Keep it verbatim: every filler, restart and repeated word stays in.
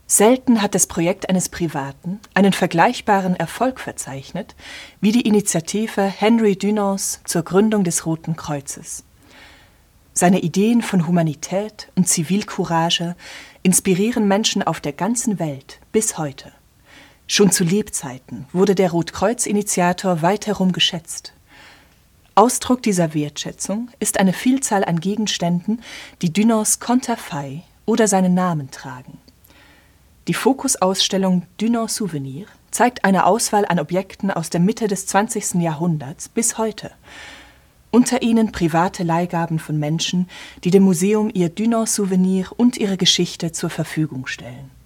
Selten hat das Projekt eines Privaten einen vergleichbaren Erfolg verzeichnet wie die Initiative Henry Dunants zur Gründung des Roten Kreuzes. Seine Ideen von Humanität und Zivilcourage inspirieren Menschen auf der ganzen Welt bis heute. Schon zu Lebzeiten wurde der Rotkreuz-Initiator weit herum geschätzt. Ausdruck dieser Wertschätzung ist eine Vielzahl an Gegenständen, die Dunants Konterfei oder seinen Namen tragen. Die Fokusausstellung Dunant Souvenir zeigt eine Auswahl an Objekten aus der Mitte des zwanzigsten Jahrhunderts bis heute. Unter ihnen private Leihgaben von Menschen, die dem Museum ihr Dunant Souvenir und ihre Geschichte zur Verfügung stellen.